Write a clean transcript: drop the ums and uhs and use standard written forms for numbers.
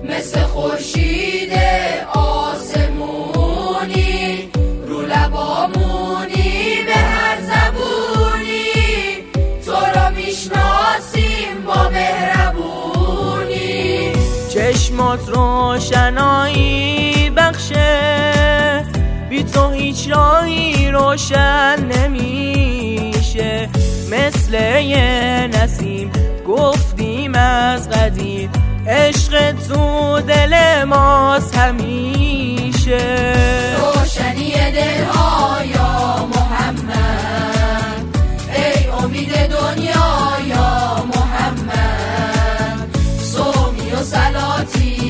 مثل خورشید آسمونی، رو لبامونی به هر زبونی، تو رو میشناسیم با مهربونی. چشمات روشنایی بخشه، بی تو هیچ راهی روشن نمیشه. مثل یه نسیم گفتیم از قدیم، عشق تو دل ماست همیشه. روشنی دلها یا محمد، ای امید دنیا یا محمد، صومی و صلاتی